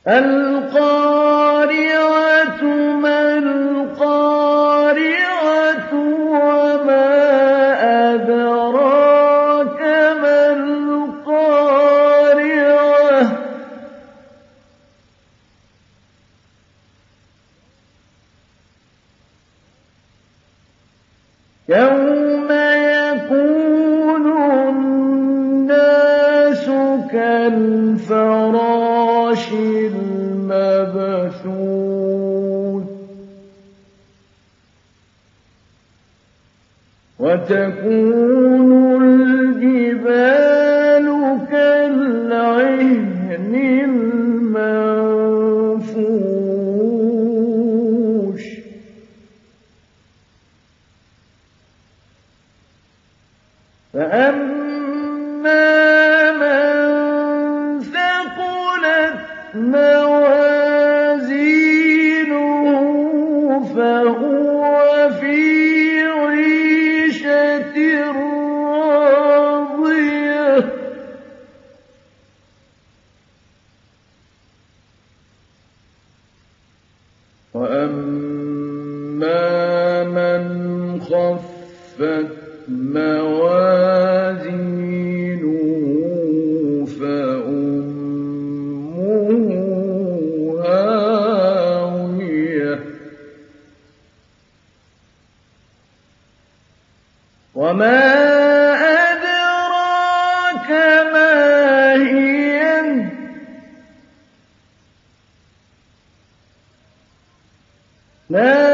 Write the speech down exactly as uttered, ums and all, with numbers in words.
الْقَارِعَةُ مَا الْقَارِعَةُ وَمَا أَدْرَاكَ مَا الْقَارِعَةُ يَوْمَ يَكُونُ النَّاسُ كَالْفَرَاشِ الْمَبْثُوثِ وَتَكُونُ الْجِبَالُ كَالْعِهْنِ الْمَنفُوشِ فَأَمَّا مَن ثَقُلَتْ مَوَازِينُهُ فَهُوَ فِي عِيشَةٍ رَّاضِيَةٍ وَأَمَّا مَنْ خَفَّتْ مَوَازِينُهُ فَأُمُّهُ هَاوِيَةٌ وَمَا أَدْرَاكَ مَا هِيَهْ